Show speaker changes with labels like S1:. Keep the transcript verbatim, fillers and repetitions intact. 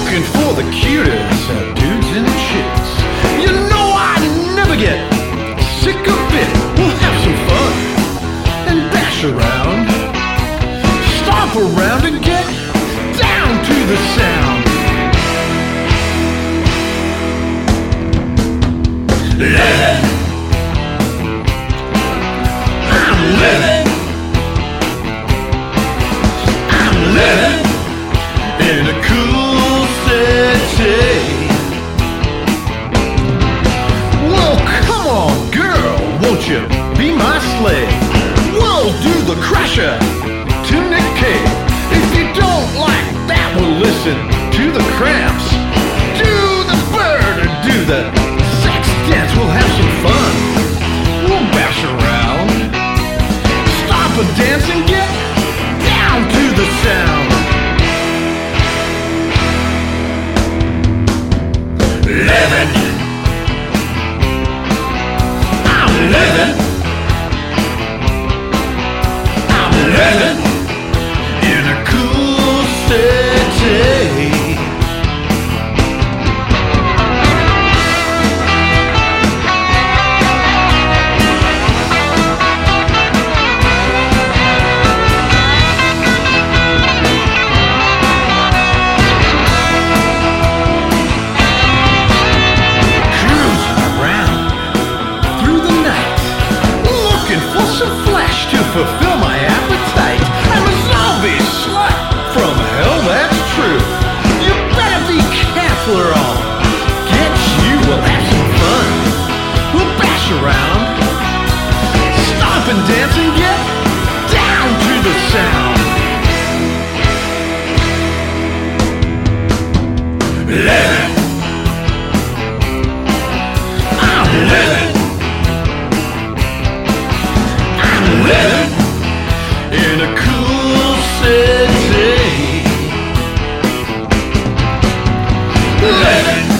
S1: looking for the cutest of dudes and chicks. You know I never get sick of it. We'll have some fun and bash around, stomp around and get down to the sound. Living, I'm living, I'm living in a cool city. Well, come on, girl, won't you be my slave? We'll do the Crusher to Nick Cave. If you don't like that, we'll listen to the Cramps. Do the Bird or do the sex dance. We'll have some fun. We'll bash around, stop and dance and get down to the sound. Living, I'm living, I'm living in a cool city. Fulfill my appetite. I'm a zombie slut from hell, that's true. You better be careful or I'll get you. We'll have some fun. We'll bash around, stomp and dance and get down to the sound. Living, I'm living, living in a cool city. Living.